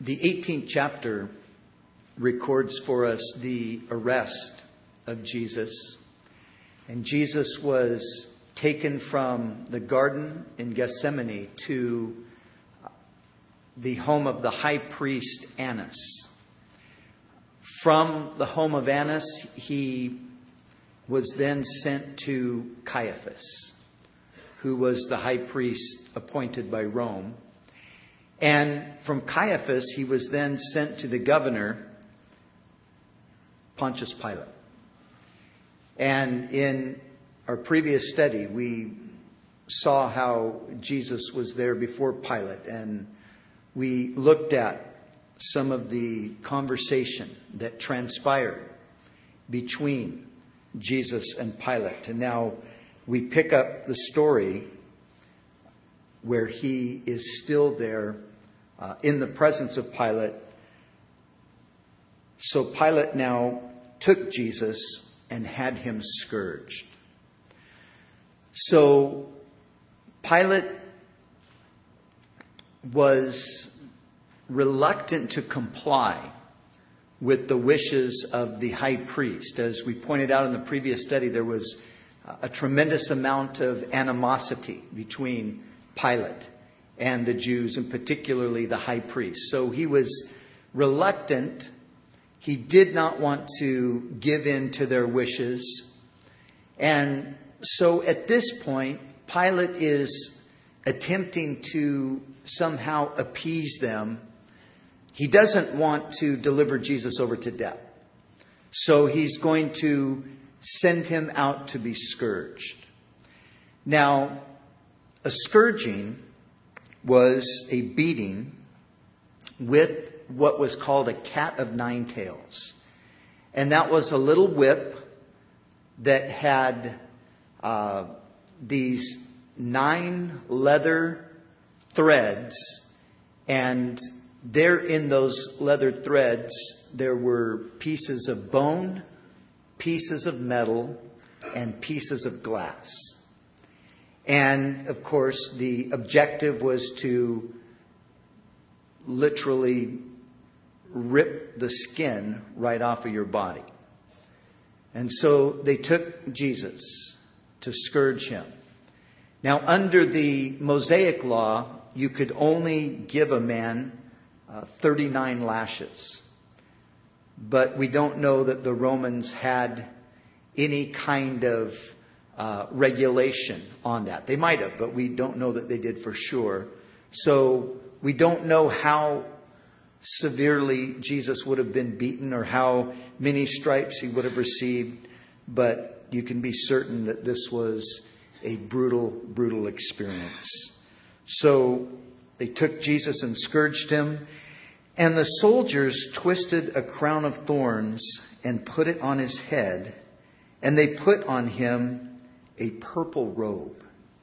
The 18th chapter records for us the arrest of Jesus. And Jesus was taken from the garden in Gethsemane to the home of the high priest Annas. From the home of Annas, he was then sent to Caiaphas, who was the high priest appointed by Rome. And from Caiaphas, he was then sent to the governor, Pontius Pilate. And in our previous study, we saw how Jesus was there before Pilate, and we looked at some of the conversation that transpired between Jesus and Pilate. And now we pick up the story where he is still there in the presence of Pilate. So Pilate now took Jesus and had him scourged. So Pilate was reluctant to comply with the wishes of the high priest. As we pointed out in the previous study, there was a tremendous amount of animosity between Pilate and the Jews, and particularly the high priest. So he was reluctant. He did not want to give in to their wishes. And so at this point, Pilate is attempting to somehow appease them. He doesn't want to deliver Jesus over to death. So he's going to send him out to be scourged. Now, a scourging was a beating with what was called a cat of nine tails. And that was a little whip that had these 9 leather threads, and there in those leather threads there were pieces of bone, pieces of metal, and pieces of glass. And of course the objective was to literally rip the skin right off of your body. And so they took Jesus to scourge him. Now, under the Mosaic law, you could only give a man 39 lashes. But we don't know that the Romans had any kind of regulation on that. They might have, but we don't know that they did for sure. So we don't know how severely Jesus would have been beaten or how many stripes he would have received. But you can be certain that this was a brutal, brutal experience. So they took Jesus and scourged him. And the soldiers twisted a crown of thorns and put it on his head. And they put on him a purple robe.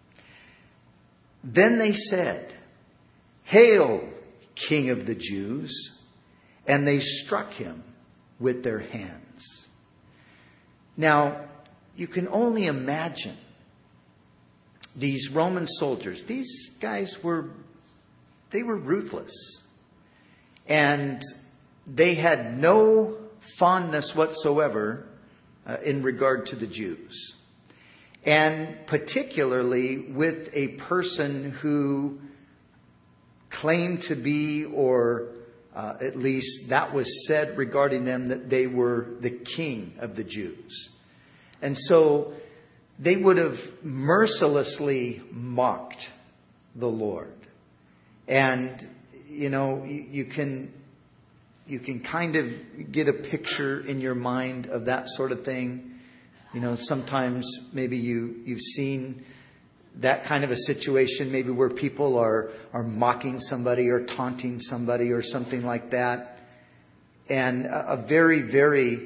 Then they said, "Hail, King of the Jews!" And they struck him with their hands. Now, you can only imagine these Roman soldiers. These guys were ruthless. And they had no fondness whatsoever in regard to the Jews. And particularly with a person who claimed to be, or at least that was said regarding them, that they were the king of the Jews. And so they would have mercilessly mocked the Lord. And, you know, you can kind of get a picture in your mind of that sort of thing. You know, sometimes maybe you've seen that kind of a situation, maybe where people are mocking somebody or taunting somebody or something like that. And a very, very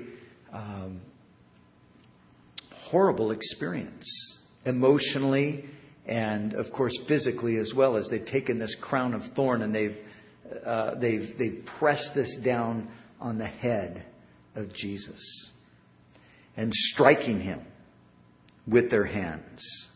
horrible experience, emotionally and, of course, physically as well, as they've taken this crown of thorn and they've pressed this down on the head of Jesus and striking him with their hands.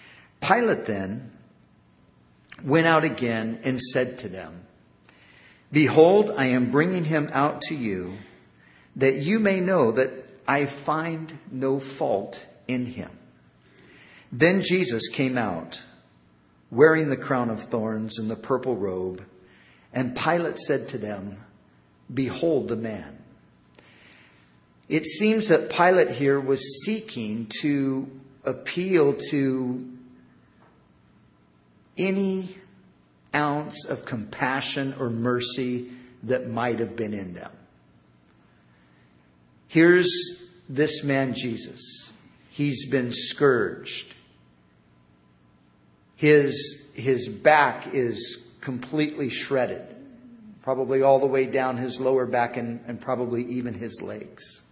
Pilate then went out again and said to them, Behold, I am bringing him out to you, that you may know that I find no fault in him. Then Jesus came out, wearing the crown of thorns and the purple robe. And Pilate said to them, Behold the man. It seems that Pilate here was seeking to appeal to any ounce of compassion or mercy that might have been in them. Here's this man, Jesus. He's been scourged. His back is completely shredded, probably all the way down his lower back and probably even his legs.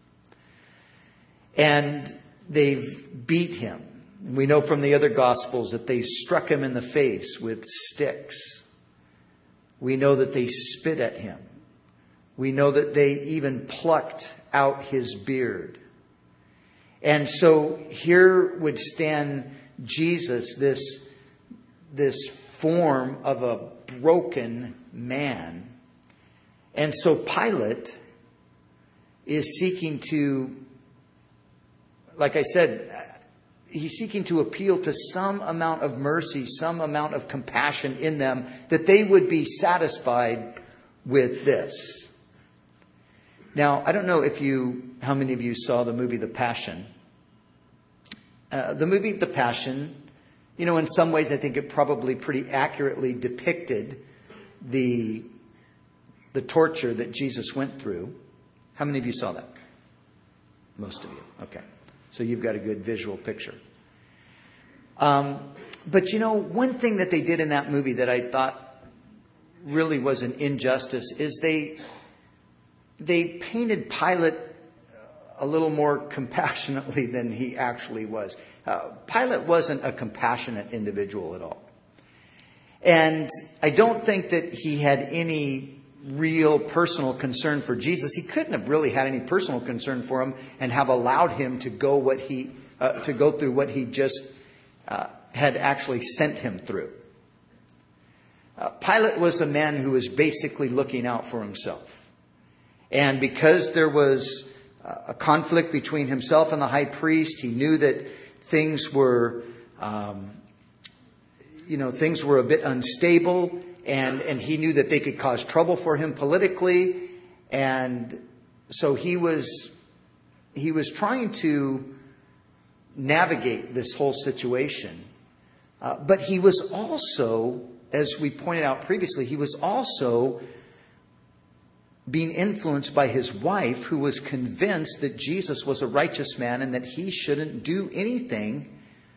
And they've beat him. We know from the other Gospels that they struck him in the face with sticks. We know that they spit at him. We know that they even plucked out his beard. And so here would stand Jesus, this form of a broken man. And so Pilate is seeking to, like I said, he's seeking to appeal to some amount of mercy, some amount of compassion in them, that they would be satisfied with this. Now, I don't know how many of you saw the movie The Passion. The movie The Passion, in some ways I think it probably pretty accurately depicted the torture that Jesus went through. How many of you saw that? Most of you. Okay. So you've got a good visual picture. But one thing that they did in that movie that I thought really was an injustice is they painted Pilate a little more compassionately than he actually was. Pilate wasn't a compassionate individual at all. And I don't think that he had any real personal concern for Jesus. He couldn't have really had any personal concern for him and have allowed him to go through what he just had actually sent him through. Pilate was a man who was basically looking out for himself. And because there was a conflict between himself and the high priest, he knew that things were a bit unstable, and he knew that they could cause trouble for him politically. And so he was trying to navigate this whole situation. But he was also, as we pointed out previously, he was also being influenced by his wife, who was convinced that Jesus was a righteous man and that he shouldn't do anything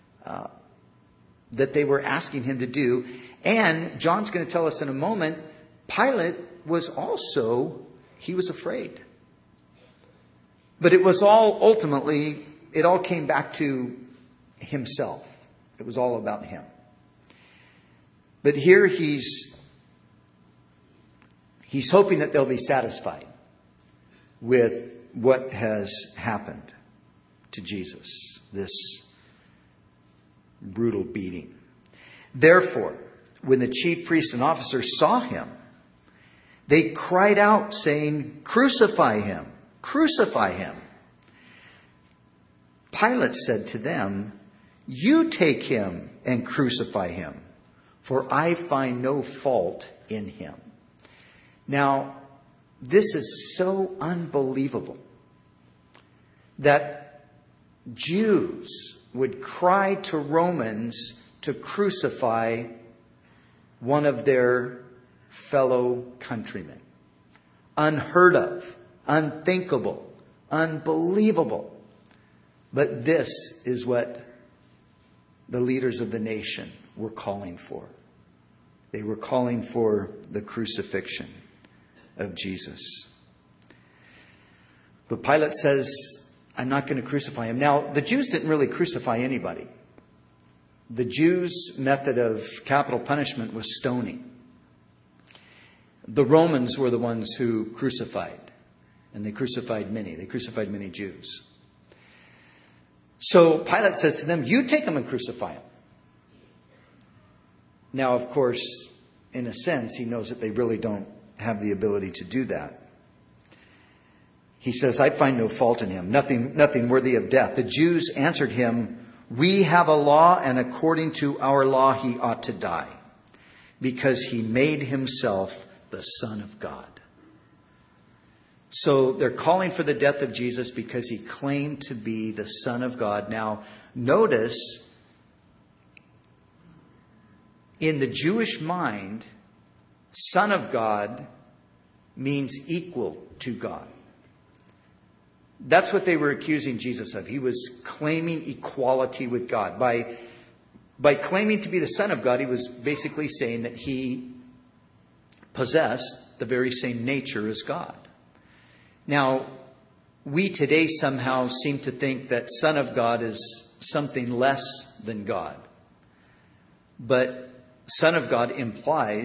that they were asking him to do. And John's going to tell us in a moment, Pilate was afraid. But it was it all came back to himself. It was all about him. But here he's hoping that they'll be satisfied with what has happened to Jesus, this brutal beating. Therefore, when the chief priests and officers saw him, they cried out, saying, "Crucify him! Crucify him!" Pilate said to them, "You take him and crucify him, for I find no fault in him." Now, this is so unbelievable that Jews would cry to Romans to crucify one of their fellow countrymen. Unheard of, unthinkable, unbelievable. But this is what the leaders of the nation were calling for. They were calling for the crucifixion of Jesus. But Pilate says, "I'm not going to crucify him." Now, the Jews didn't really crucify anybody. The Jews' method of capital punishment was stoning. The Romans were the ones who crucified, and they crucified many. They crucified many Jews. So Pilate says to them, "You take him and crucify him." Now, of course, in a sense, he knows that they really don't have the ability to do that. He says, I find no fault in him, nothing worthy of death. The Jews answered him, we have a law, and according to our law he ought to die, because he made himself the Son of God. So they're calling for the death of Jesus because he claimed to be the Son of God. Now, notice, in the Jewish mind, Son of God means equal to God. That's what they were accusing Jesus of. He was claiming equality with God. By claiming to be the Son of God, he was basically saying that he possessed the very same nature as God. Now, we today somehow seem to think that Son of God is something less than God. But Son of God implies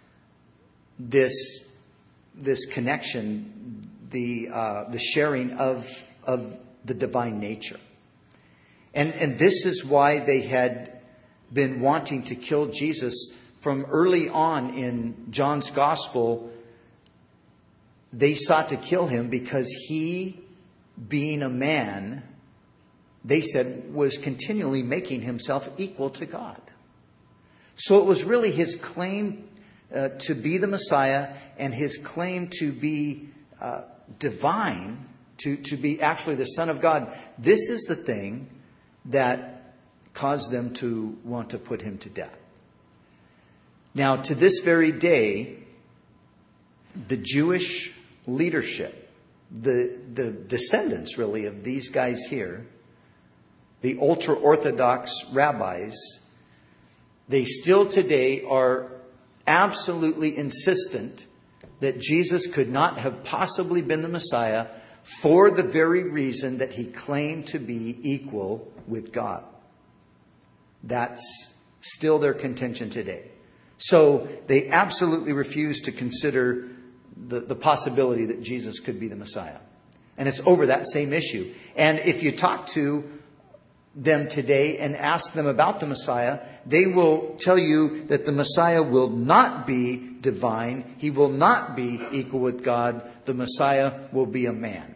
this connection, the sharing of the divine nature. And this is why they had been wanting to kill Jesus from early on in John's gospel. They sought to kill him because he, being a man, they said, was continually making himself equal to God. So it was really his claim to be the Messiah and his claim to be divine, to be actually the Son of God. This is the thing that caused them to want to put him to death. Now, to this very day, the Jewish leadership, the descendants really of these guys here, the ultra-Orthodox rabbis, they still today are absolutely insistent that Jesus could not have possibly been the Messiah for the very reason that he claimed to be equal with God. That's still their contention today. So they absolutely refuse to consider the possibility that Jesus could be the Messiah. And it's over that same issue. And if you talk to them today and ask them about the Messiah, they will tell you that the Messiah will not be divine. He will not be equal with God. The Messiah will be a man.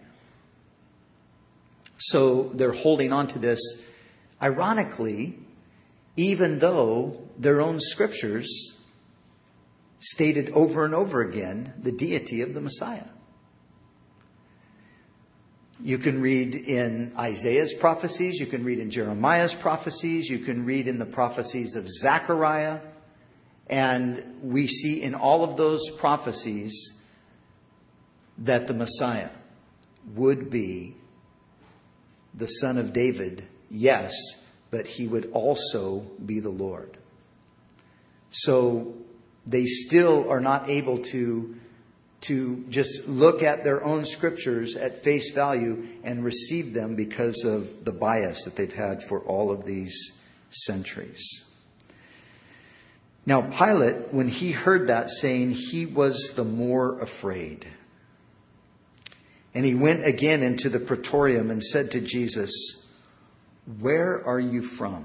So they're holding on to this, ironically, even though their own scriptures stated over and over again the deity of the Messiah. You can read in Isaiah's prophecies, you can read in Jeremiah's prophecies, you can read in the prophecies of Zechariah, and we see in all of those prophecies that the Messiah would be the son of David, yes, but he would also be the Lord. So they still are not able to just look at their own scriptures at face value and receive them because of the bias that they've had for all of these centuries. Now, Pilate, when he heard that saying, he was the more afraid. And he went again into the praetorium and said to Jesus, "Where are you from?"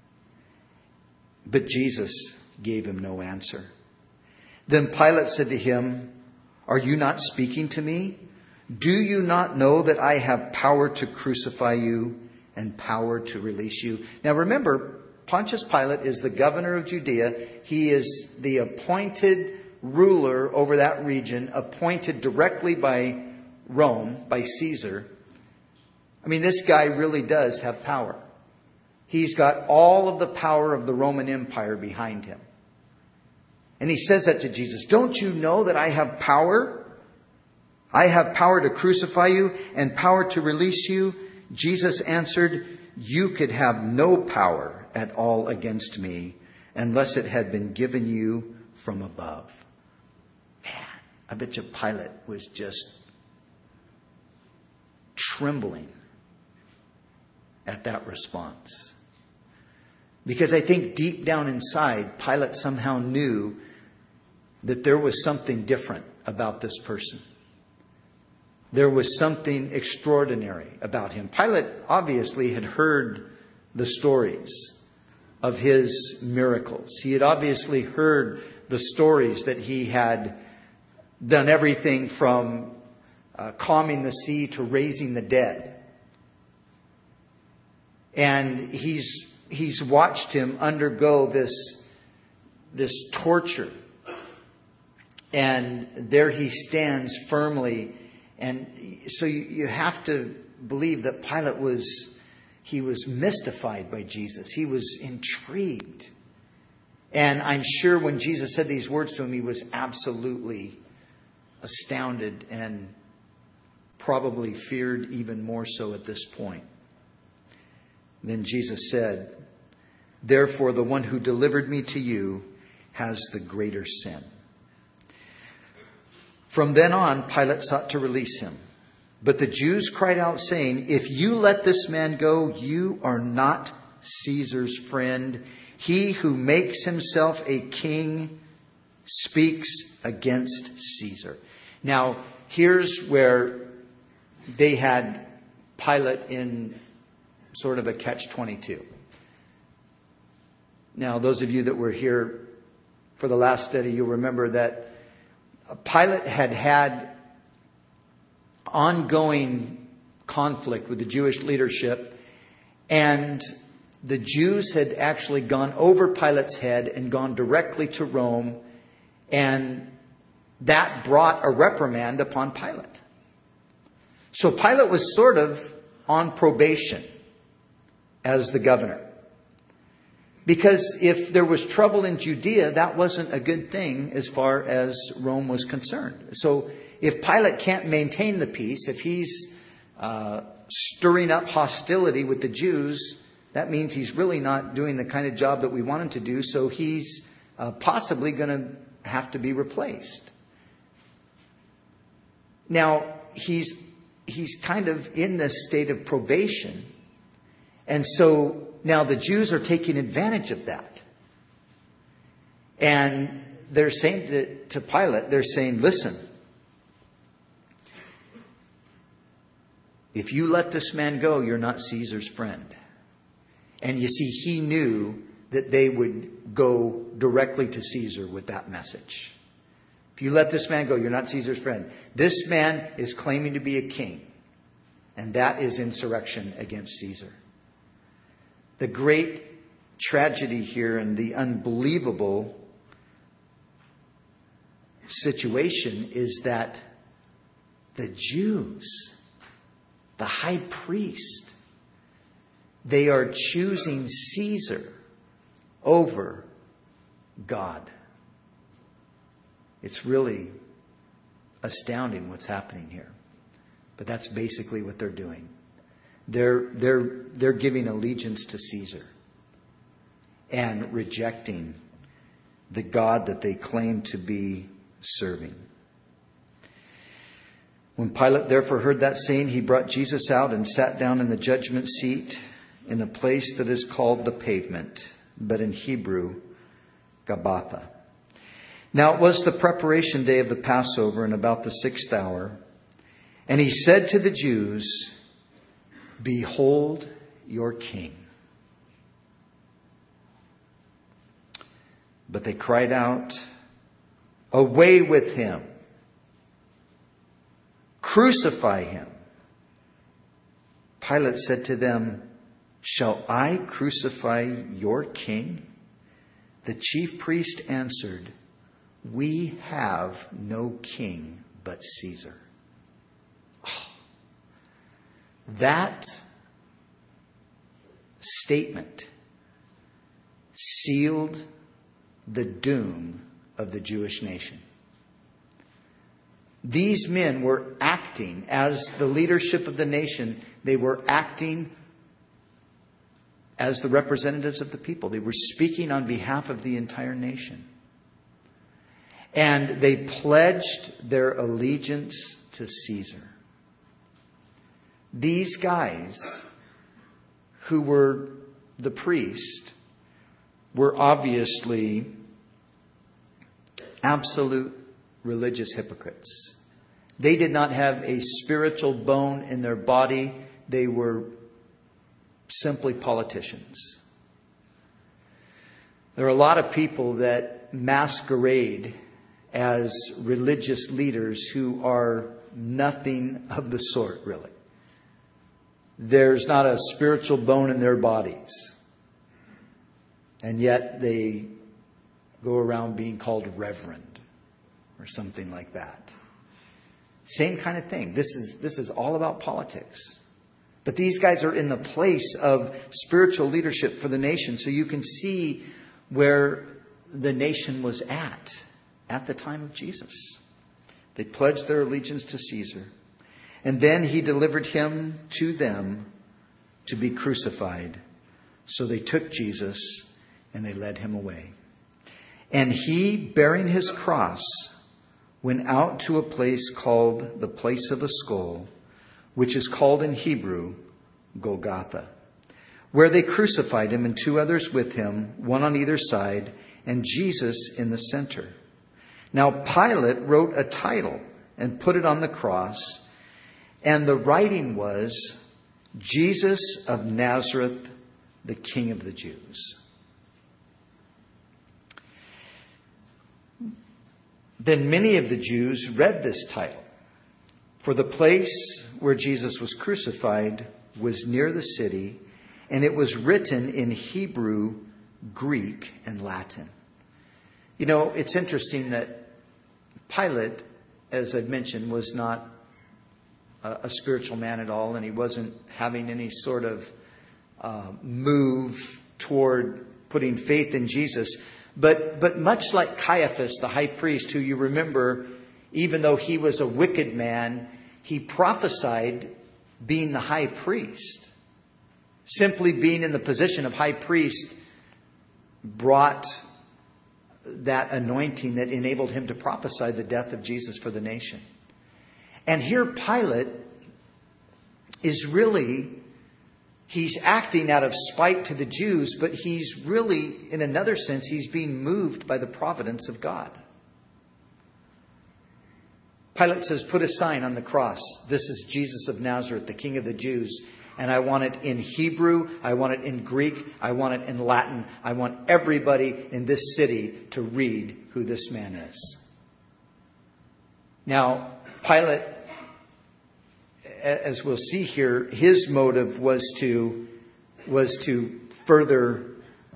But Jesus gave him no answer. Then Pilate said to him, "Are you not speaking to me? Do you not know that I have power to crucify you and power to release you?" Now remember, Pontius Pilate is the governor of Judea. He is the appointed ruler over that region, appointed directly by Rome, by Caesar. I mean, this guy really does have power. He's got all of the power of the Roman Empire behind him. And he says that to Jesus. "Don't you know that I have power? I have power to crucify you and power to release you." Jesus answered, "You could have no power at all against me unless it had been given you from above." Man, I bet you Pilate was just trembling at that response. Because I think deep down inside, Pilate somehow knew that there was something different about this person. There was something extraordinary about him. Pilate obviously had heard the stories of his miracles. He had obviously heard the stories that he had done everything from calming the sea to raising the dead. And he's watched him undergo this torture. And there he stands firmly. And so you have to believe that Pilate was mystified by Jesus. He was intrigued. And I'm sure when Jesus said these words to him, he was absolutely astounded and probably feared even more so at this point. Then Jesus said, "Therefore, the one who delivered me to you has the greater sin." From then on, Pilate sought to release him. But the Jews cried out, saying, "If you let this man go, you are not Caesar's friend. He who makes himself a king speaks against Caesar." Now, here's where they had Pilate in sort of a catch-22. Now, those of you that were here for the last study, you'll remember that Pilate had ongoing conflict with the Jewish leadership, and the Jews had actually gone over Pilate's head and gone directly to Rome, and that brought a reprimand upon Pilate. So Pilate was sort of on probation as the governor. Because if there was trouble in Judea, that wasn't a good thing as far as Rome was concerned. So if Pilate can't maintain the peace, if he's stirring up hostility with the Jews, that means he's really not doing the kind of job that we want him to do. So he's possibly going to have to be replaced. Now, he's kind of in this state of probation. And so now the Jews are taking advantage of that. And they're saying to Pilate, they're saying, "Listen, if you let this man go, you're not Caesar's friend." And you see, he knew that they would go directly to Caesar with that message. If you let this man go, you're not Caesar's friend. This man is claiming to be a king. And that is insurrection against Caesar. The great tragedy here and the unbelievable situation is that the Jews, the high priest, they are choosing Caesar over God. It's really astounding what's happening here. But that's basically what they're doing. They're giving allegiance to Caesar and rejecting the God that they claim to be serving. When Pilate therefore heard that saying, he brought Jesus out and sat down in the judgment seat in a place that is called the Pavement, but in Hebrew, Gabbatha. Now it was the preparation day of the Passover, and about the 6th hour. And he said to the Jews, "Behold your king." But they cried out, "Away with him! Crucify him!" Pilate said to them, "Shall I crucify your king?" The chief priest answered, "We have no king but Caesar." Oh, that statement sealed the doom of the Jewish nation. These men were acting as the leadership of the nation. They were acting as the representatives of the people. They were speaking on behalf of the entire nation. And they pledged their allegiance to Caesar. These guys, who were the priest, were obviously absolute religious hypocrites. They did not have a spiritual bone in their body. They were simply politicians. There are a lot of people that masquerade as religious leaders who are nothing of the sort, really. There's not a spiritual bone in their bodies. And yet they go around being called reverend or something like that. Same kind of thing. This is all about politics. But these guys are in the place of spiritual leadership for the nation. So you can see where the nation was at the time of Jesus. They pledged their allegiance to Caesar. And then he delivered him to them to be crucified. So they took Jesus and they led him away. And he, bearing his cross, went out to a place called the place of a skull, which is called in Hebrew Golgotha, where they crucified him and two others with him, one on either side, and Jesus in the center. Now Pilate wrote a title and put it on the cross, and the writing was, Jesus of Nazareth, the King of the Jews. Then many of the Jews read this title, for the place where Jesus was crucified was near the city, and it was written in Hebrew, Greek, and Latin. You know, it's interesting that Pilate, as I've mentioned, was not a spiritual man at all, and he wasn't having any sort of move toward putting faith in Jesus. But much like Caiaphas, the high priest, who you remember, even though he was a wicked man, he prophesied being the high priest. Simply being in the position of high priest brought that anointing that enabled him to prophesy the death of Jesus for the nation. And here Pilate is really, he's acting out of spite to the Jews, but he's really, in another sense, he's being moved by the providence of God. Pilate says, put a sign on the cross. This is Jesus of Nazareth, the King of the Jews. And I want it in Hebrew. I want it in Greek. I want it in Latin. I want everybody in this city to read who this man is. Now, Pilate, as we'll see here, his motive was to further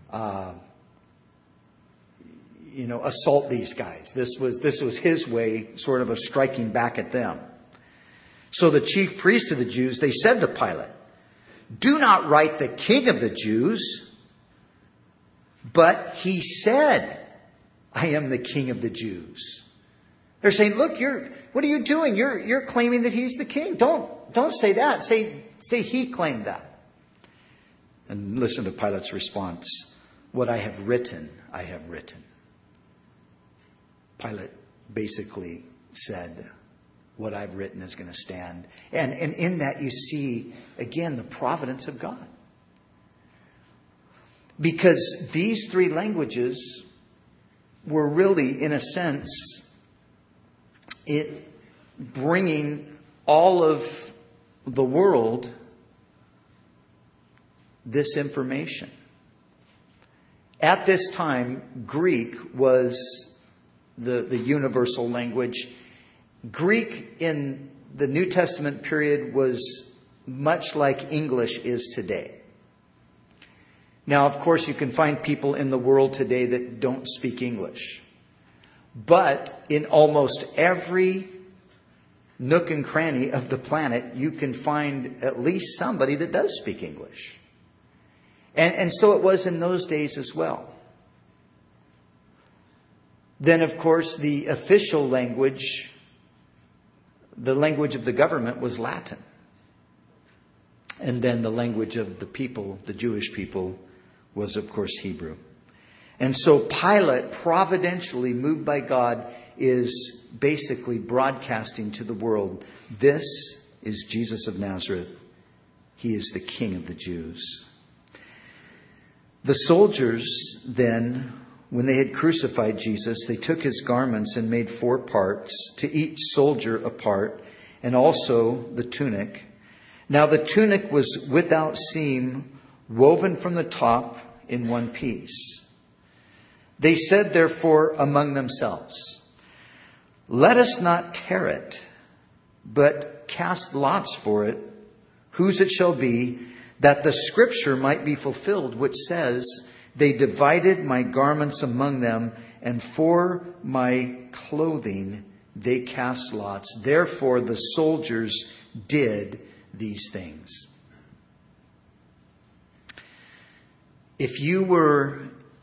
assault these guys. This was his way, sort of striking back at them. So the chief priest of the Jews, they said to Pilate, do not write the King of the Jews, but he said, I am the King of the Jews. They're saying, look, what are you doing? You're claiming that he's the king. Don't say that. Say he claimed that. And listen to Pilate's response. What I have written, I have written. Pilate basically said, what I've written is going to stand. And in that you see, again, the providence of God. Because these three languages were really, in a sense, it bringing all of the world this information. At this time, Greek was the universal language. Greek in the New Testament period was much like English is today. Now, of course, you can find people in the world today that don't speak English. But in almost every nook and cranny of the planet, you can find at least somebody that does speak English. And so it was in those days as well. Then, of course, the official language, the language of the government, was Latin. And then the language of the people, the Jewish people, was, of course, Hebrew. And so Pilate, providentially moved by God, is basically broadcasting to the world, this is Jesus of Nazareth. He is the King of the Jews. The soldiers then, when they had crucified Jesus, they took his garments and made 4 parts, to each soldier a part, and also the tunic. Now the tunic was without seam, woven from the top in one piece. They said, therefore, among themselves, Let us not tear it, but cast lots for it, whose it shall be, that the scripture might be fulfilled, which says, they divided my garments among them, and for my clothing they cast lots. Therefore the soldiers did these things. If you were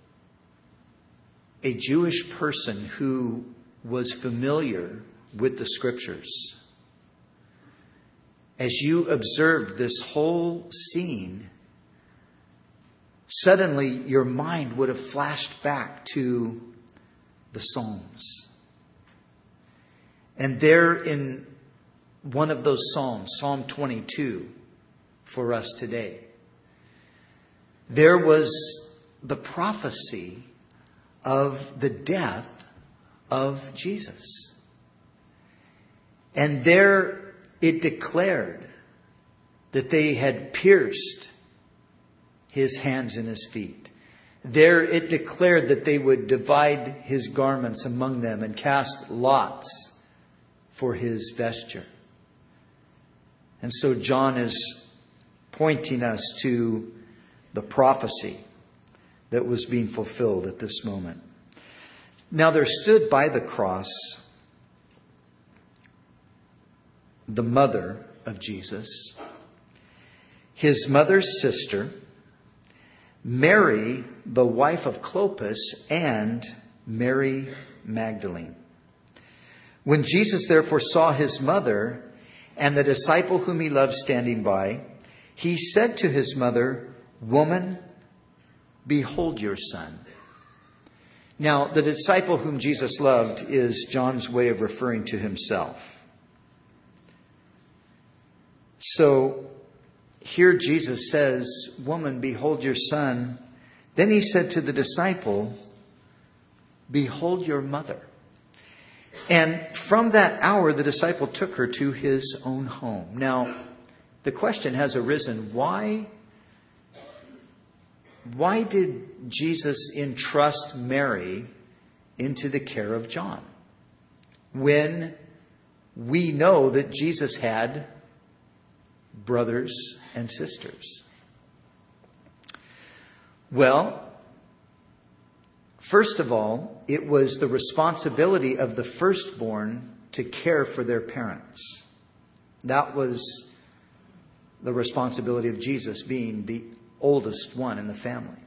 a Jewish person who was familiar with the scriptures, as you observed this whole scene, suddenly your mind would have flashed back to the Psalms. And there in one of those Psalms, Psalm 22, for us today, there was the prophecy of the death of Jesus. And there it declared that they had pierced his hands and his feet. There it declared that they would divide his garments among them and cast lots for his vesture. And so John is pointing us to the prophecy that was being fulfilled at this moment. Now there stood by the cross the mother of Jesus, his mother's sister, Mary, the wife of Clopas, and Mary Magdalene. When Jesus therefore saw his mother and the disciple whom he loved standing by, he said to his mother, "Woman, behold your son." Now, the disciple whom Jesus loved is John's way of referring to himself. So here Jesus says, "Woman, behold your son." Then he said to the disciple, "Behold your mother." And from that hour, the disciple took her to his own home. Now, the question has arisen, why did Jesus entrust Mary into the care of John when we know that Jesus had brothers and sisters? Well, first of all, it was the responsibility of the firstborn to care for their parents. That was the responsibility of Jesus, being the oldest one in the family.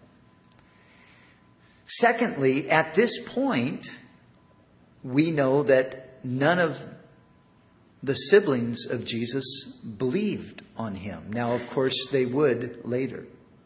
Secondly, at this point, we know that none of the siblings of Jesus believed on him. Now, of course, they would later.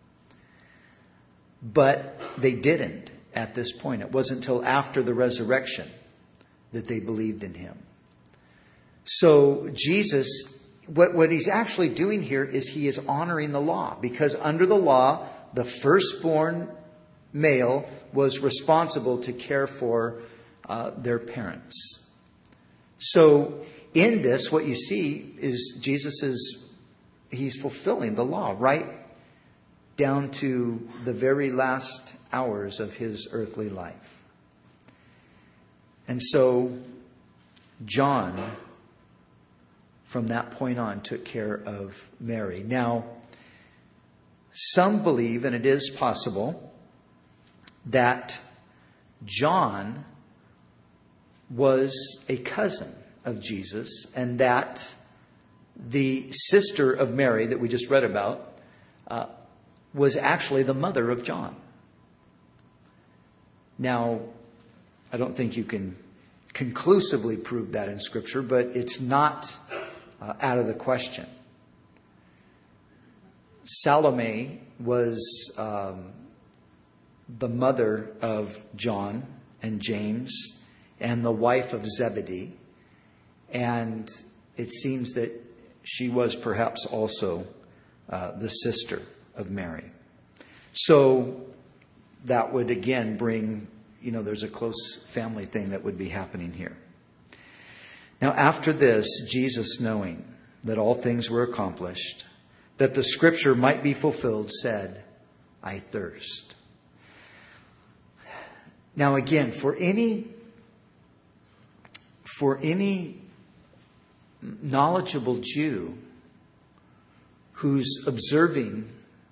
But they didn't at this point. It wasn't until after the resurrection that they believed in him. So Jesus, what he's actually doing here is he is honoring the law. Because under the law, the firstborn male was responsible to care for their parents. So in this, what you see is he's fulfilling the law right down to the very last hours of his earthly life. And so John, from that point on, took care of Mary. Now, some believe, and it is possible, that John was a cousin of Jesus, and that the sister of Mary that we just read about was actually the mother of John. Now, I don't think you can conclusively prove that in Scripture, but it's not out of the question. Salome was the mother of John and James and the wife of Zebedee. And it seems that she was perhaps also the sister of Mary. So that would again bring, there's a close family thing that would be happening here. Now after this, Jesus, knowing that all things were accomplished, that the scripture might be fulfilled, said, "I thirst." Now again, for any for any knowledgeable Jew who's observing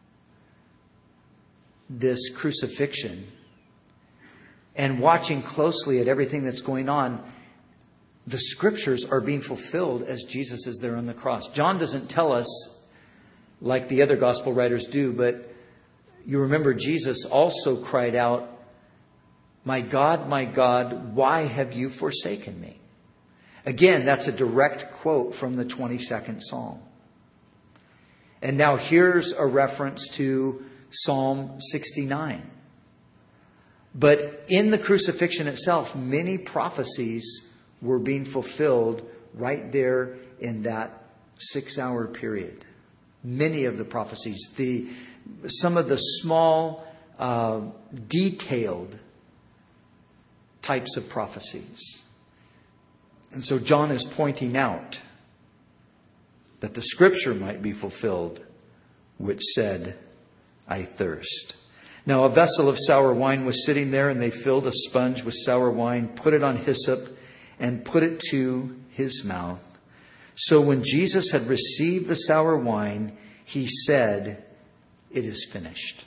this crucifixion and watching closely at everything that's going on, the scriptures are being fulfilled as Jesus is there on the cross. John doesn't tell us like the other gospel writers do, but you remember Jesus also cried out, my God, why have you forsaken me?" Again, that's a direct quote from the 22nd Psalm. And now here's a reference to Psalm 69. But in the crucifixion itself, many prophecies were being fulfilled right there in that 6-hour period. Many of the prophecies, some of the small, detailed types of prophecies. And so John is pointing out that the scripture might be fulfilled, which said, "I thirst." Now a vessel of sour wine was sitting there, and they filled a sponge with sour wine, put it on hyssop, and put it to his mouth. So when Jesus had received the sour wine, he said, "It is finished."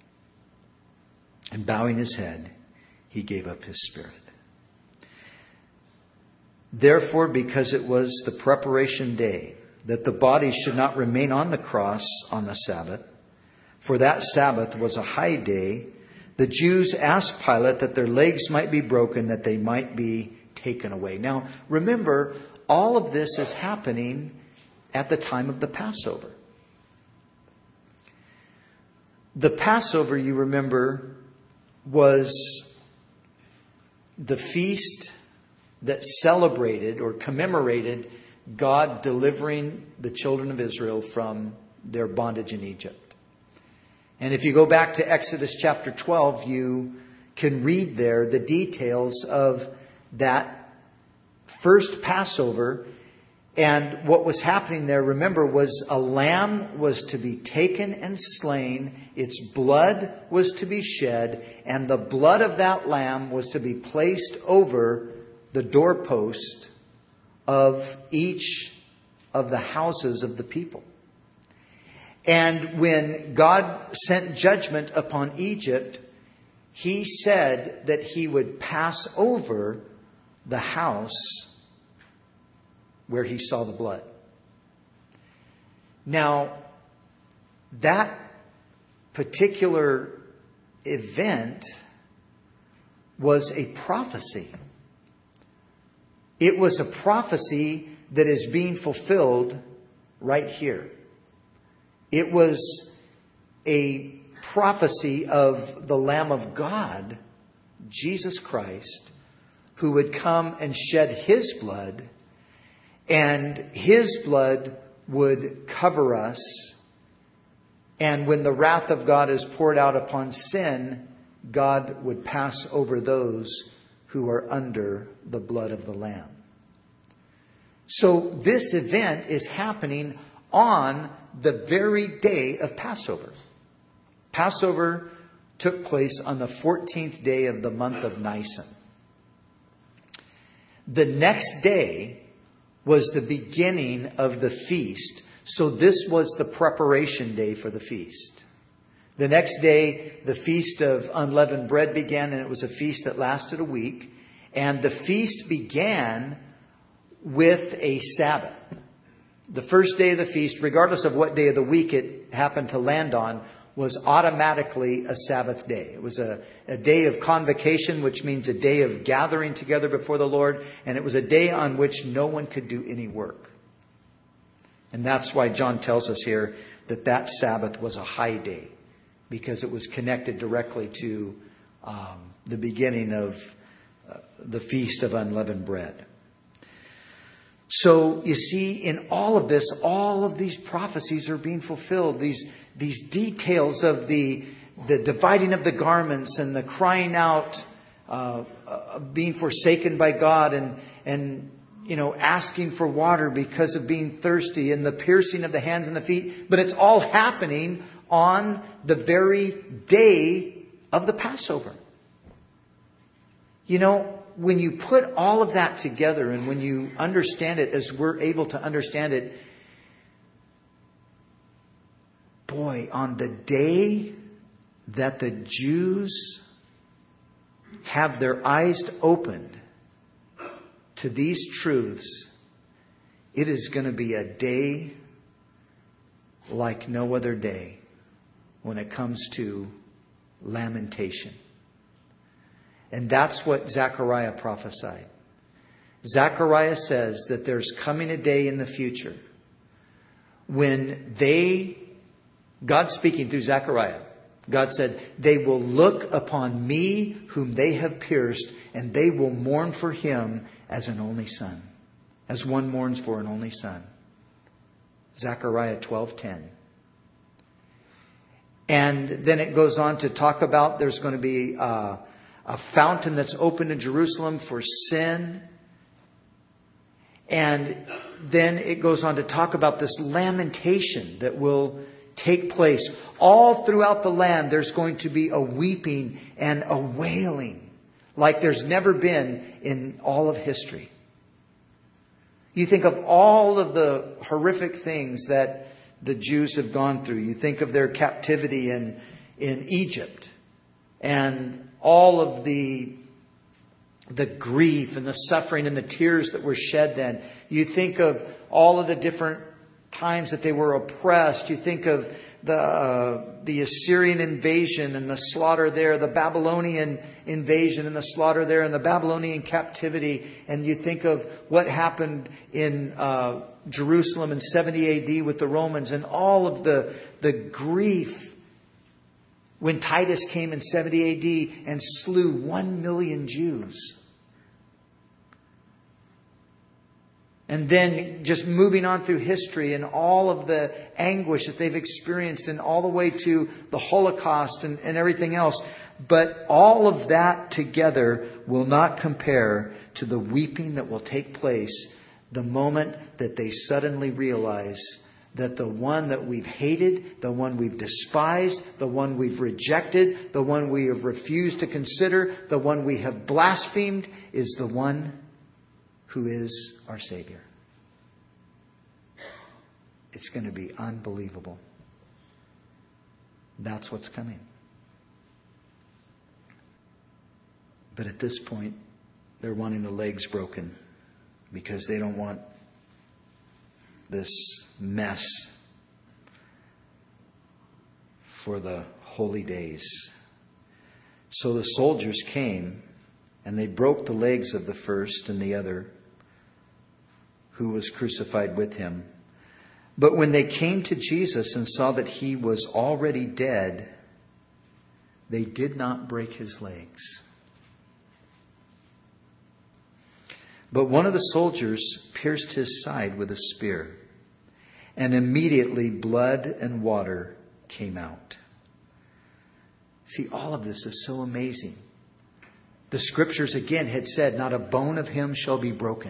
And bowing his head, he gave up his spirit. Therefore, because it was the preparation day, that the body should not remain on the cross on the Sabbath, for that Sabbath was a high day, the Jews asked Pilate that their legs might be broken, that they might be taken away. Now, remember, all of this is happening at the time of the Passover. The Passover, you remember, was the feast that celebrated or commemorated God delivering the children of Israel from their bondage in Egypt. And if you go back to Exodus chapter 12, you can read there the details of that first Passover. And what was happening there, remember, was a lamb was to be taken and slain. Its blood was to be shed. And the blood of that lamb was to be placed over the doorpost of each of the houses of the people. And when God sent judgment upon Egypt, he said that he would pass over the house where he saw the blood. Now, that particular event was a prophecy. It was a prophecy that is being fulfilled right here. It was a prophecy of the Lamb of God, Jesus Christ, who would come and shed his blood, and his blood would cover us. And when the wrath of God is poured out upon sin, God would pass over those who are under the blood of the Lamb. So this event is happening on the very day of Passover. Passover took place on the 14th day of the month of Nisan. The next day was the beginning of the feast. So this was the preparation day for the feast. The next day, the Feast of Unleavened Bread began, and it was a feast that lasted a week. And the feast began with a Sabbath. The first day of the feast, regardless of what day of the week it happened to land on, was automatically a Sabbath day. It was a day of convocation, which means a day of gathering together before the Lord. And it was a day on which no one could do any work. And that's why John tells us here that that Sabbath was a high day, because it was connected directly to the beginning of the Feast of Unleavened Bread. So you see, in all of this, all of these prophecies are being fulfilled. These details of the dividing of the garments and the crying out, being forsaken by God, and asking for water because of being thirsty, and the piercing of the hands and the feet. But it's all happening on the very day of the Passover. when you put all of that together and when you understand it as we're able to understand it, boy, on the day that the Jews have their eyes opened to these truths, it is going to be a day like no other day when it comes to lamentation. And that's what Zechariah prophesied. Zechariah says that there's coming a day in the future when God speaking through Zechariah, God said, they will look upon me whom they have pierced, and they will mourn for him as an only son, as one mourns for an only son. Zechariah 12:10. And then it goes on to talk about there's going to be a fountain that's open in Jerusalem for sin. And then it goes on to talk about this lamentation that will take place. All throughout the land, there's going to be a weeping and a wailing like there's never been in all of history. You think of all of the horrific things that the Jews have gone through. You think of their captivity in Egypt and all of the grief and the suffering and the tears that were shed then. You think of all of the different times that they were oppressed. You think of the Assyrian invasion and the slaughter there, the Babylonian invasion and the slaughter there, and the Babylonian captivity. And you think of what happened in Jerusalem in 70 AD with the Romans, and all of the grief when Titus came in 70 AD and slew 1 million Jews. And then just moving on through history and all of the anguish that they've experienced, and all the way to the Holocaust and everything else. But all of that together will not compare to the weeping that will take place the moment that they suddenly realize that the one that we've hated, the one we've despised, the one we've rejected, the one we have refused to consider, the one we have blasphemed, is the one who is our Savior. It's going to be unbelievable. That's what's coming. But at this point, they're wanting the legs broken because they don't want this mess for the holy days. So the soldiers came, and they broke the legs of the first and the other who was crucified with him. But when they came to Jesus and saw that he was already dead, they did not break his legs. But one of the soldiers pierced his side with a spear, and immediately blood and water came out. See, all of this is so amazing. The scriptures again had said, not a bone of him shall be broken.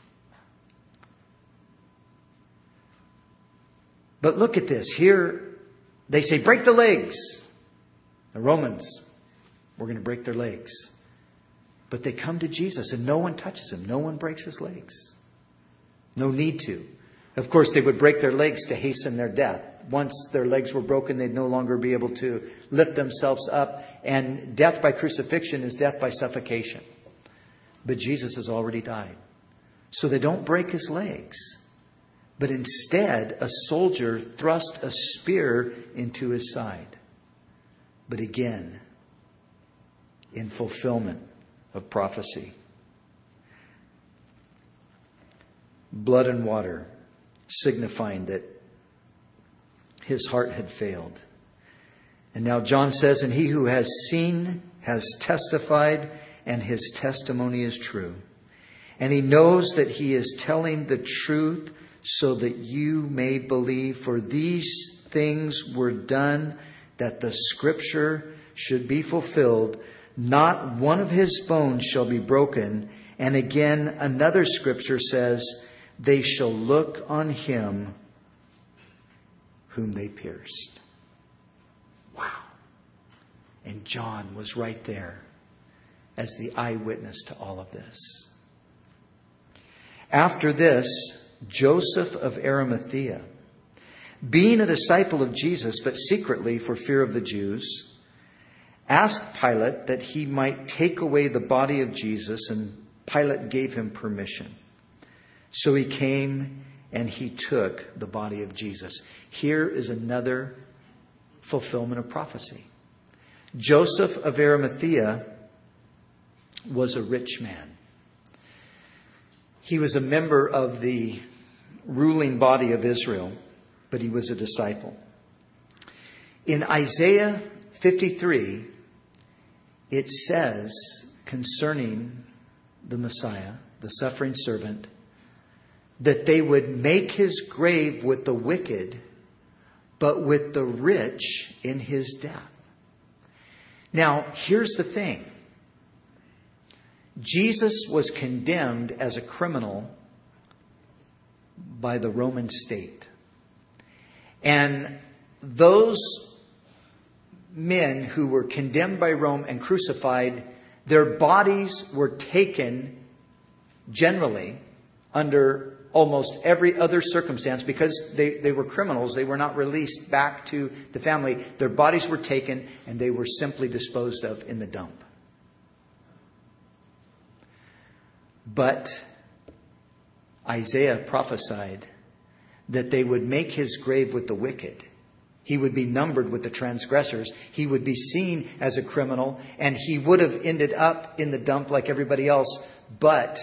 But look at this. Here they say, break the legs. The Romans, we're going to break their legs. But they come to Jesus and no one touches him. No one breaks his legs. No need to. Of course, they would break their legs to hasten their death. Once their legs were broken, they'd no longer be able to lift themselves up. And death by crucifixion is death by suffocation. But Jesus has already died. So they don't break his legs. But instead, a soldier thrust a spear into his side. But again, in fulfillment of prophecy. Blood and water, signifying that his heart had failed. And now John says, and he who has seen has testified, and his testimony is true. And he knows that he is telling the truth, so that you may believe. For these things were done that the scripture should be fulfilled. Not one of his bones shall be broken. And again, another scripture says, they shall look on him whom they pierced. Wow. And John was right there. as the eyewitness to all of this. After this, Joseph of Arimathea, being a disciple of Jesus, but secretly for fear of the Jews, asked Pilate that he might take away the body of Jesus, and Pilate gave him permission. So he came and he took the body of Jesus. Here is another fulfillment of prophecy. Joseph of Arimathea was a rich man. He was a member of the ruling body of Israel, but he was a disciple. In Isaiah 53, it says concerning the Messiah, the suffering servant, that they would make his grave with the wicked, but with the rich in his death. Now, here's the thing. Jesus was condemned as a criminal by the Roman state. And those men who were condemned by Rome and crucified, their bodies were taken generally under almost every other circumstance, because they were criminals. They were not released back to the family. Their bodies were taken and they were simply disposed of in the dump. But Isaiah prophesied that they would make his grave with the wicked. He would be numbered with the transgressors. He would be seen as a criminal, and he would have ended up in the dump like everybody else. But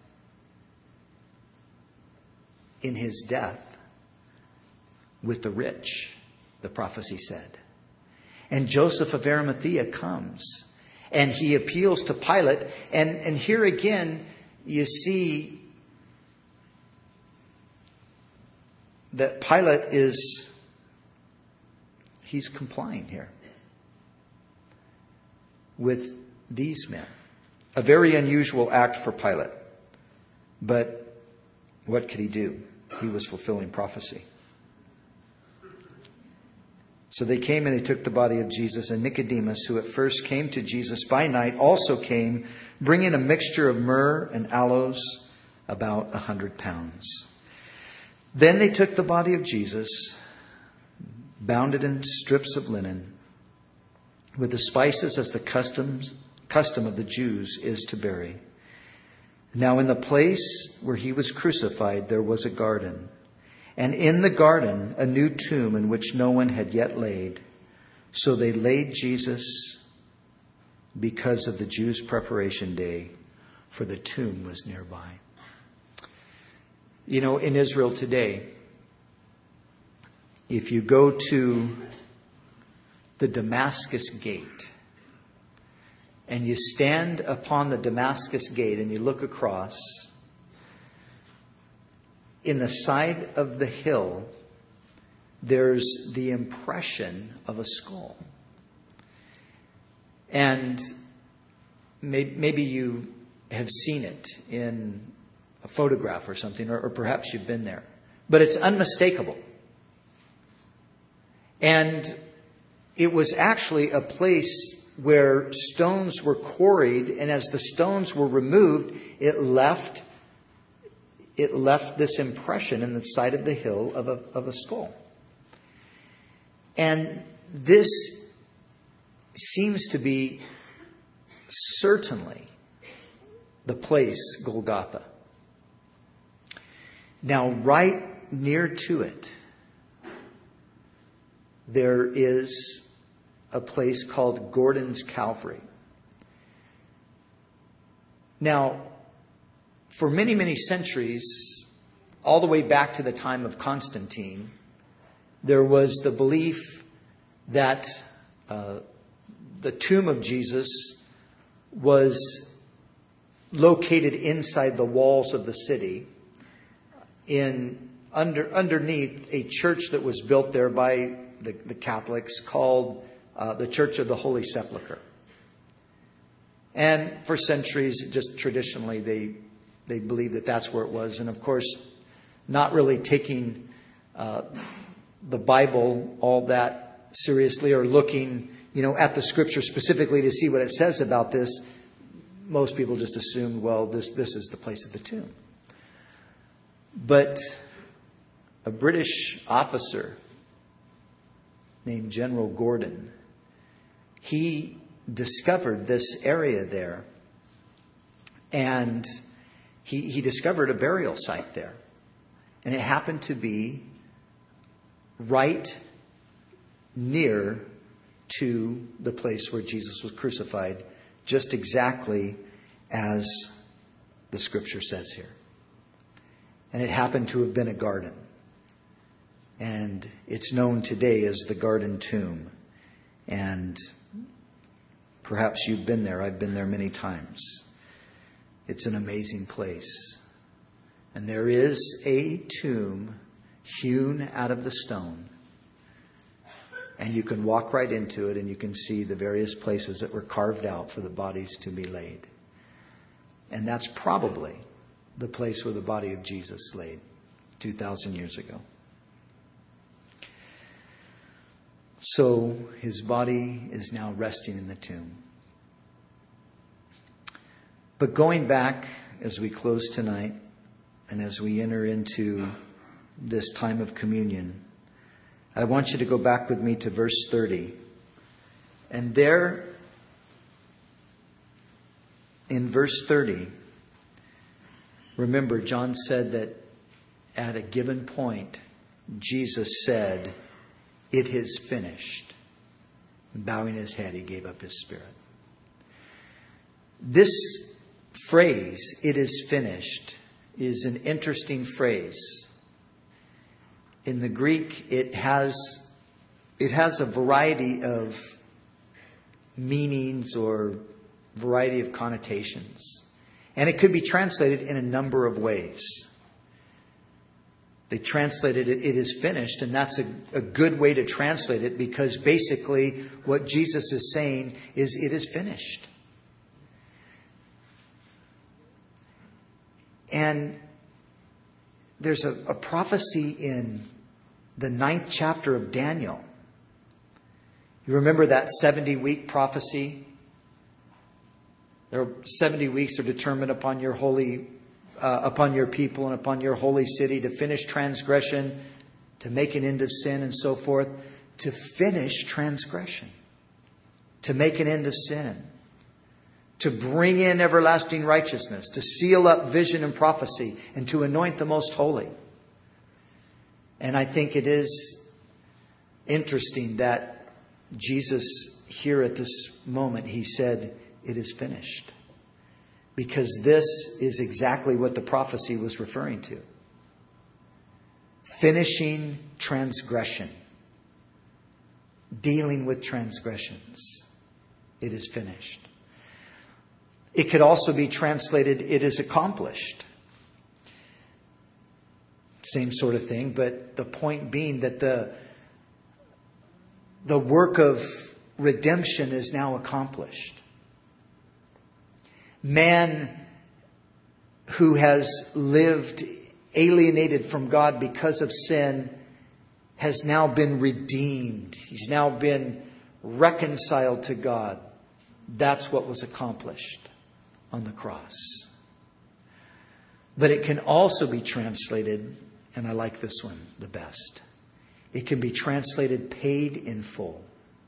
in his death, with the rich, the prophecy said. And Joseph of Arimathea comes, and he appeals to Pilate. And here again, you see that Pilate he's complying here with these men. A very unusual act for Pilate. But what could he do? He was fulfilling prophecy. So they came and they took the body of Jesus, and Nicodemus, who at first came to Jesus by night, also came, bringing a mixture of myrrh and aloes, about 100 pounds. Then they took the body of Jesus, bound it in strips of linen, with the spices as the custom of the Jews is to bury. Now in the place where he was crucified, there was a garden. And in the garden, a new tomb in which no one had yet laid. So they laid Jesus because of the Jews' preparation day, for the tomb was nearby. You know, in Israel today, if you go to the Damascus Gate, and you stand upon the Damascus Gate and you look across, in the side of the hill, there's the impression of a skull. And maybe you have seen it in a photograph or something, or perhaps you've been there. But it's unmistakable. And it was actually a place where stones were quarried, and as the stones were removed, it left this impression in the side of the hill of a skull. And this seems to be certainly the place Golgotha. Now, right near to it, there is a place called Gordon's Calvary. Now, for many, many centuries, all the way back to the time of Constantine, there was the belief that the tomb of Jesus was located inside the walls of the city, underneath a church that was built there by the Catholics called the Church of the Holy Sepulchre. And for centuries, just traditionally, they believed that that's where it was. And of course, not really taking the Bible all that seriously, or looking, at the Scripture specifically to see what it says about this, most people just assumed, well, this is the place of the tomb. But a British officer named General Gordon, he discovered this area there. And he discovered a burial site there. And it happened to be right near to the place where Jesus was crucified, just exactly as the scripture says here. And it happened to have been a garden. And it's known today as the Garden Tomb. And perhaps you've been there. I've been there many times. It's an amazing place. And there is a tomb hewn out of the stone. And you can walk right into it and you can see the various places that were carved out for the bodies to be laid. And that's probably the place where the body of Jesus laid 2,000 years ago. So his body is now resting in the tomb. But going back as we close tonight and as we enter into this time of communion, I want you to go back with me to verse 30. And there, in verse 30, remember, John said that at a given point, Jesus said, "It is finished." And bowing his head, he gave up his spirit. This phrase, "it is finished," is an interesting phrase. In the Greek, it has a variety of meanings or variety of connotations. And it could be translated in a number of ways. They translated it, "it is finished," and that's a good way to translate it, because basically what Jesus is saying is it is finished. And there's a prophecy in the 9th chapter of Daniel. You remember that 70-week prophecy? There are 70 weeks are determined upon your people and upon your holy city to finish transgression, to make an end of sin and so forth. To finish transgression. To make an end of sin. To bring in everlasting righteousness. To seal up vision and prophecy. And to anoint the most holy. And I think it is interesting that Jesus here at this moment, he said, "It is finished." Because this is exactly what the prophecy was referring to. Finishing transgression. Dealing with transgressions. It is finished. It could also be translated, "it is accomplished." Same sort of thing, but the point being that the work of redemption is now accomplished. Man who has lived alienated from God because of sin has now been redeemed. He's now been reconciled to God. That's what was accomplished on the cross. But it can also be translated, and I like this one the best. It can be translated paid in full.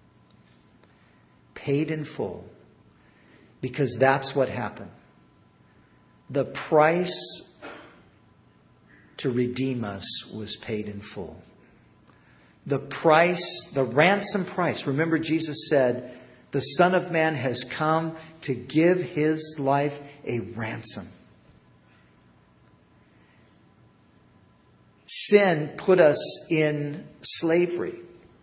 Paid in full. Because that's what happened. The price to redeem us was paid in full. The price, the ransom price. Remember, Jesus said, "The Son of Man has come to give his life a ransom." Sin put us in slavery.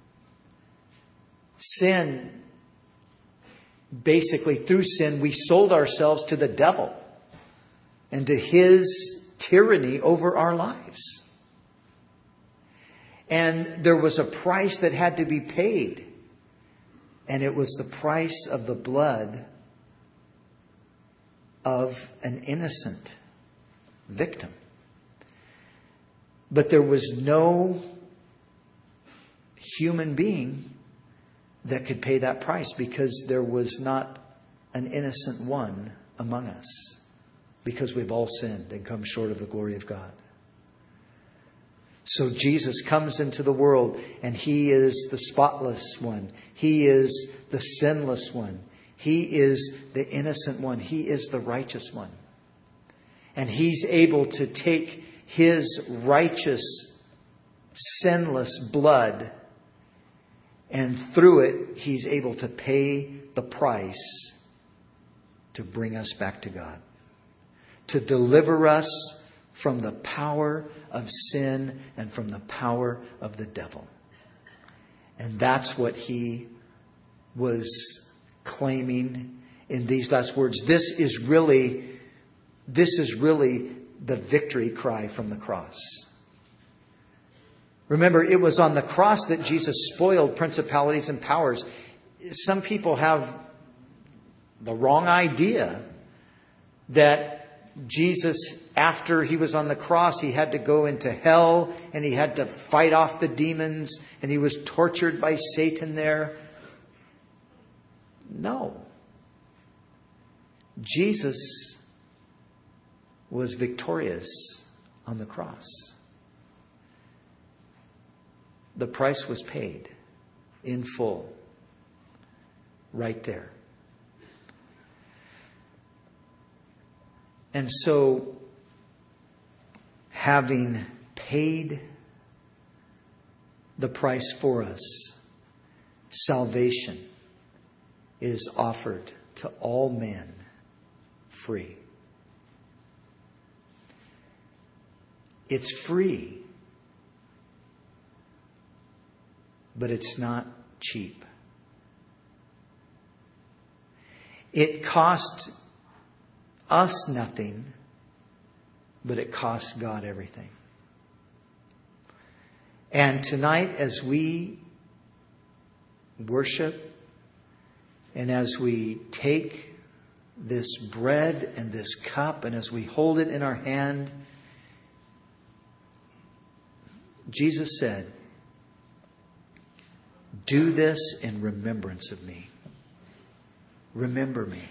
Sin, basically through sin, we sold ourselves to the devil and to his tyranny over our lives. And there was a price that had to be paid. And it was the price of the blood of an innocent victim. But there was no human being that could pay that price, because there was not an innocent one among us because we've all sinned and come short of the glory of God. So Jesus comes into the world and He is the spotless one. He is the sinless one. He is the innocent one. He is the righteous one. And He's able to take His righteous, sinless blood, and through it, He's able to pay the price to bring us back to God, to deliver us from the power of sin and from the power of the devil. And that's what He was claiming in these last words. This is really the victory cry from the cross. Remember, it was on the cross that Jesus spoiled principalities and powers. Some people have the wrong idea that Jesus, after He was on the cross, He had to go into hell and He had to fight off the demons and He was tortured by Satan there. No. Jesus was victorious on the cross. The price was paid in full right there. And so, having paid the price for us, salvation is offered to all men free. It's free, but it's not cheap. It cost us nothing, but it costs God everything. And tonight, as we worship and as we take this bread and this cup and as we hold it in our hand, Jesus said, "Do this in remembrance of me." Remember me.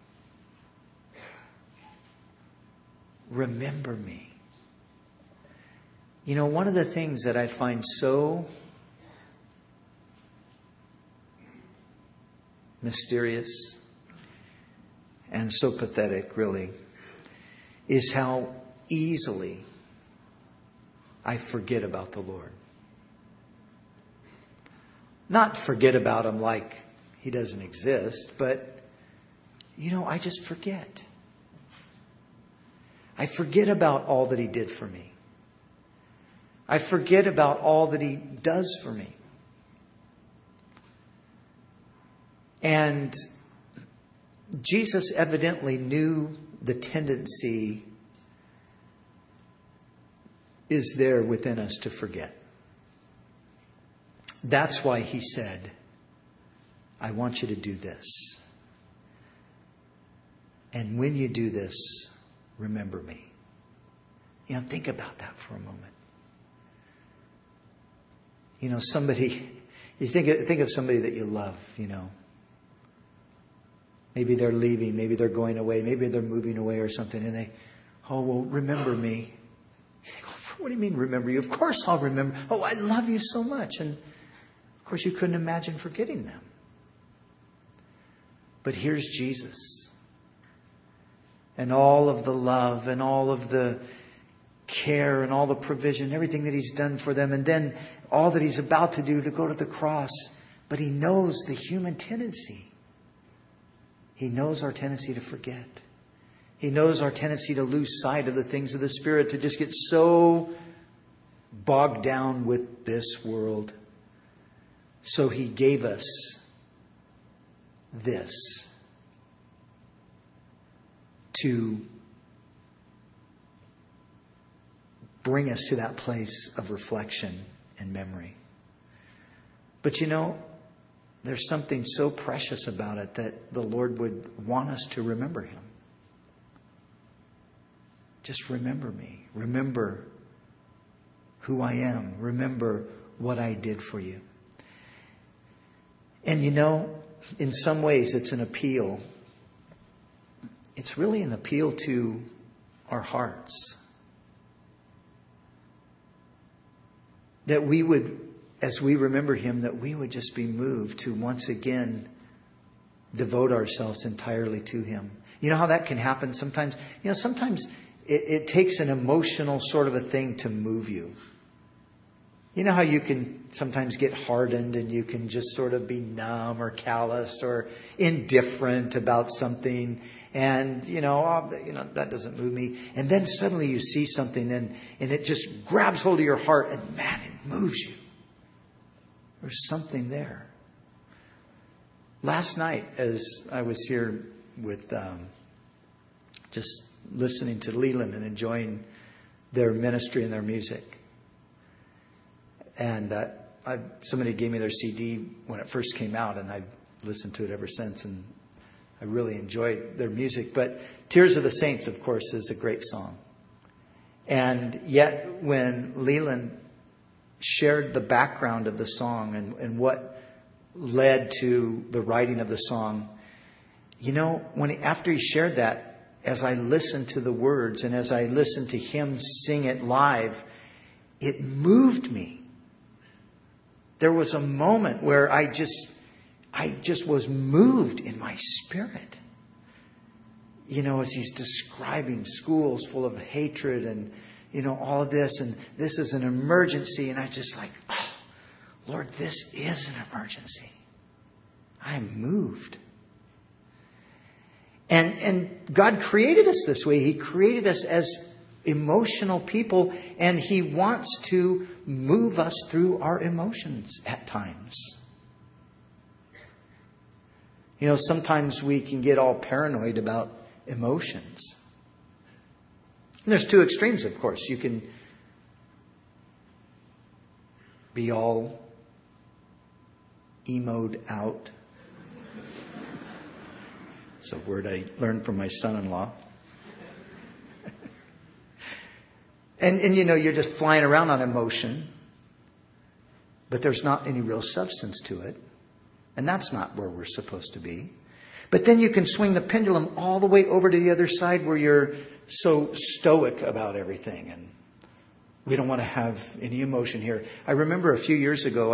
Remember me. You know, one of the things that I find so mysterious and so pathetic, really, is how easily I forget about the Lord. Not forget about Him like He doesn't exist, but, you know, I just forget. I forget about all that He did for me. I forget about all that He does for me. And Jesus evidently knew the tendency is there within us to forget. That's why He said, "I want you to do this. And when you do this, remember me." You know, think about that for a moment. You know, you think of somebody that you love, you know. Maybe they're leaving, maybe they're going away, maybe they're moving away or something, and they, "Oh, well, remember me." You think, "Oh, what do you mean remember you?" Of course I'll remember. "Oh, I love you so much." And of course you couldn't imagine forgetting them. But here's Jesus. And all of the love and all of the care and all the provision, everything that He's done for them. And then all that He's about to do to go to the cross. But He knows the human tendency. He knows our tendency to forget. He knows our tendency to lose sight of the things of the Spirit, to just get so bogged down with this world. So He gave us this to bring us to that place of reflection and memory. But you know, there's something so precious about it that the Lord would want us to remember Him. Just remember me. Remember who I am. Remember what I did for you. And you know, in some ways it's an appeal it's really an appeal to our hearts. That we would, as we remember him, that we would just be moved to once again devote ourselves entirely to him. You know how that can happen sometimes? Sometimes it takes an emotional sort of a thing to move you. You know how you can sometimes get hardened and you can just sort of be numb or callous or indifferent about something. And, that doesn't move me. And then suddenly you see something and it just grabs hold of your heart and man, it moves you. There's something there. Last night, as I was here with just listening to Leland and enjoying their ministry and their music, and somebody gave me their CD when it first came out, and I've listened to it ever since, and I really enjoy their music. But Tears of the Saints, of course, is a great song. And yet, when Leland shared the background of the song and what led to the writing of the song, after he shared that, as I listened to the words and as I listened to him sing it live, it moved me. There was a moment where I just was moved in my spirit. As he's describing schools full of hatred and, all of this, and this is an emergency. And I just like, oh, Lord, this is an emergency. I am moved. And God created us this way. He created us as emotional people, and he wants to move us through our emotions at times. Sometimes we can get all paranoid about emotions. And there's two extremes, of course. You can be all emoed out. It's a word I learned from my son-in-law. And you're just flying around on emotion, but there's not any real substance to it. And that's not where we're supposed to be. But then you can swing the pendulum all the way over to the other side where you're so stoic about everything. And we don't want to have any emotion here. I remember a few years ago,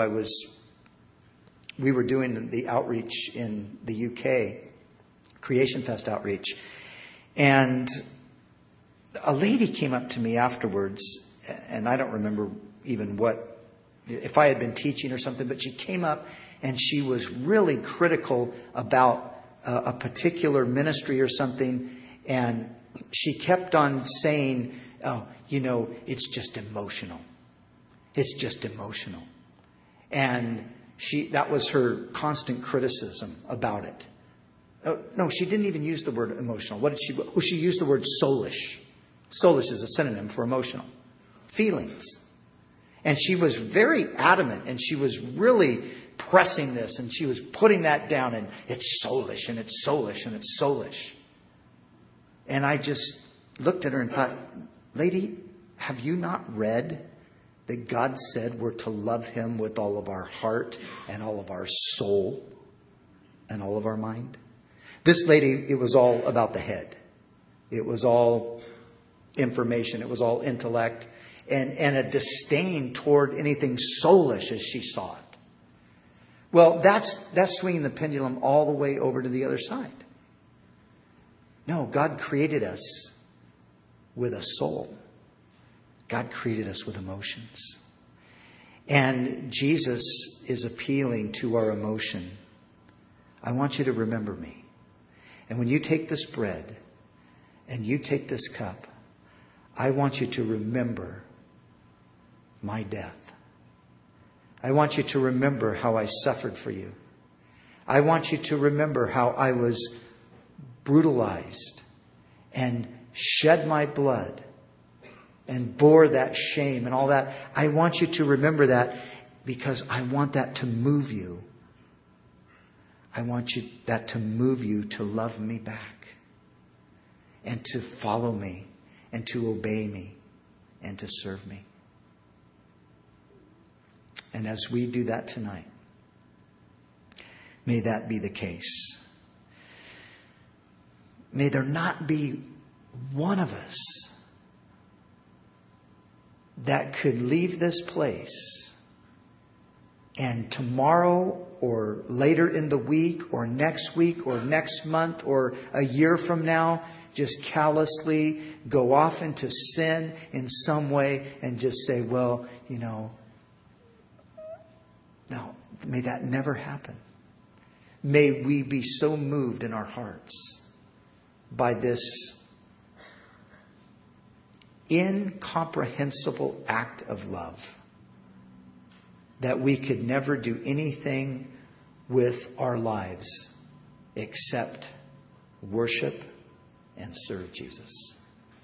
we were doing the outreach in the UK, Creation Fest outreach. And a lady came up to me afterwards, and I don't remember even if I had been teaching or something, but she came up and she was really critical about a particular ministry or something. And she kept on saying, it's just emotional. It's just emotional. And that was her constant criticism about it. No, she didn't even use the word emotional. What did she? She used the word soulish. Soulish is a synonym for emotional. Feelings. And she was very adamant, and she was really pressing this, and she was putting that down, and it's soulish, and it's soulish, and it's soulish. And I just looked at her and thought, lady, have you not read that God said we're to love him with all of our heart and all of our soul and all of our mind? This lady, it was all about the head. It was all information. It was all intellect and a disdain toward anything soulish as she saw it. Well, that's swinging the pendulum all the way over to the other side. No, God created us with a soul. God created us with emotions. And Jesus is appealing to our emotion. I want you to remember me. And when you take this bread and you take this cup, I want you to remember my death. I want you to remember how I suffered for you. I want you to remember how I was brutalized and shed my blood and bore that shame and all that. I want you to remember that because I want that to move you. I want that to move you to love me back and to follow me and to obey me and to serve me. And as we do that tonight, may that be the case. may there not be one of us that could leave this place and tomorrow or later in the week or next month or a year from now just callously go off into sin in some way and just say, well, no, may that never happen. May we be so moved in our hearts by this incomprehensible act of love that we could never do anything with our lives except worship and serve Jesus.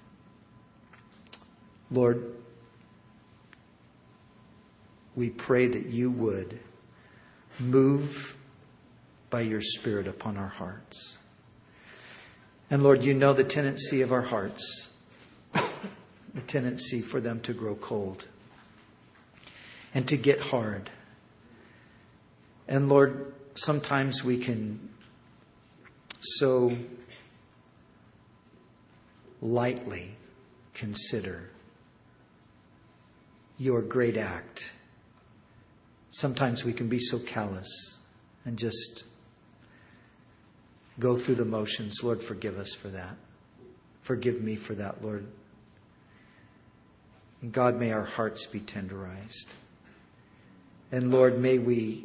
Lord, we pray that you would move by your Spirit upon our hearts. And Lord, you know the tendency of our hearts, the tendency for them to grow cold and to get hard. And Lord, sometimes we can so lightly consider your great act. Sometimes we can be so callous and just go through the motions. Lord, forgive us for that. Forgive me for that, Lord. And God, may our hearts be tenderized. And Lord, may we,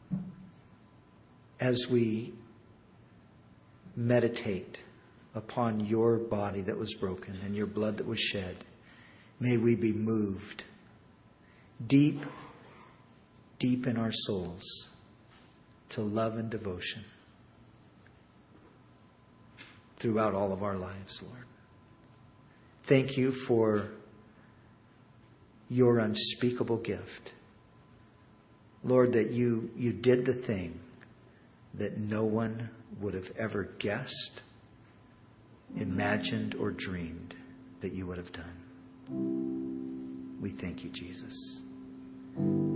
as we meditate upon your body that was broken and your blood that was shed, may we be moved deep, deep in our souls to love and devotion throughout all of our lives, Lord. Thank you for your unspeakable gift. Lord, that you did the thing that no one would have ever guessed, imagined, or dreamed that you would have done. We thank you, Jesus.